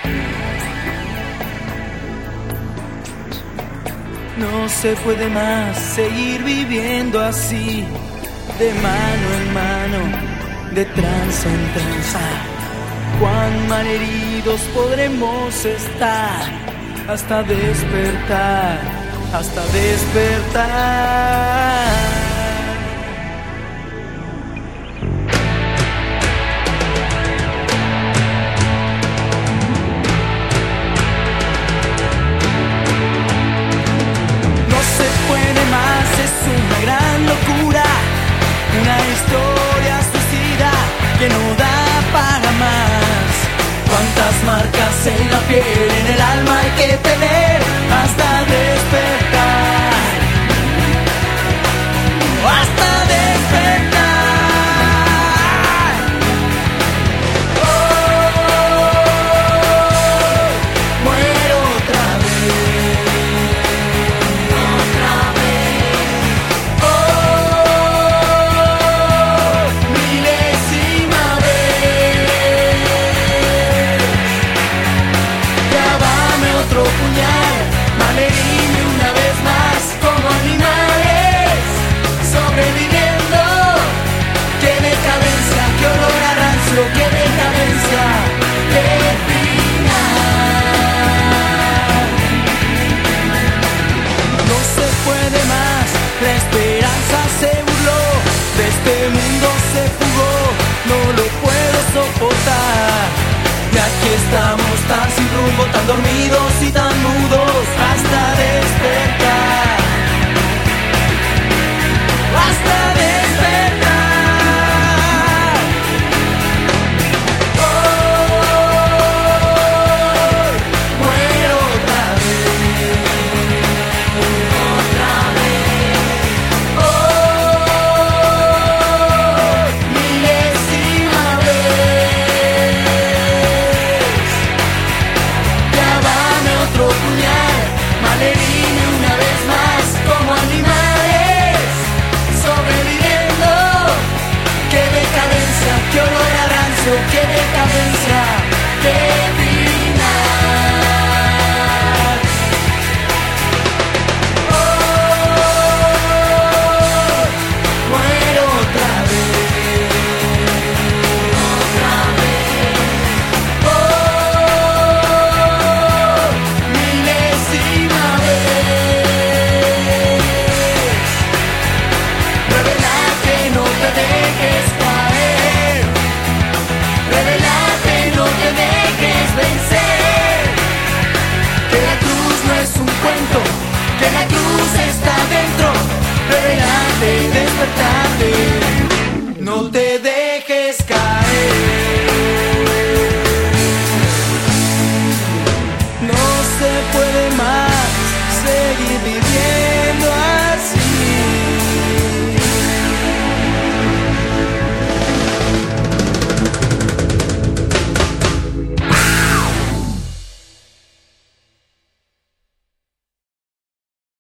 No se puede más seguir viviendo así, de mano en mano, de tranza en tranza. Cuán malheridos podremos estar hasta despertar, hasta despertar. Una historia suicida que no da para más. Cuántas marcas en la piel, en el alma hay que tener hasta despertar, hasta despertar. Oh, muero otra vez, otra vez. Malherime una vez más como animales, sobreviviendo. Qué decadencia, qué olor a rancio, qué decadencia, qué final. No se puede más, la esperanza se burló, de este mundo se fugó, no lo puedo soportar. Y aquí estamos tan sin rumbo, tan dormidos y tan mudos, hasta despertar, hasta despertar. Oh, muero otra vez, otra vez. Oh, milésima vez. Clávame otro puñal, malherime una vez más como animales, sobreviviendo. Qué decadencia, qué olor a rancio, qué decadencia, qué final. Oh, muero otra vez, otra vez. Oh, milésima vez. Revelate, no te dejes caer. Revelate, no te dejes vencer. Que la cruz no es un cuento, que la cruz está dentro. Revelate, despertate, no te dejes caer. No se puede más seguir viviendo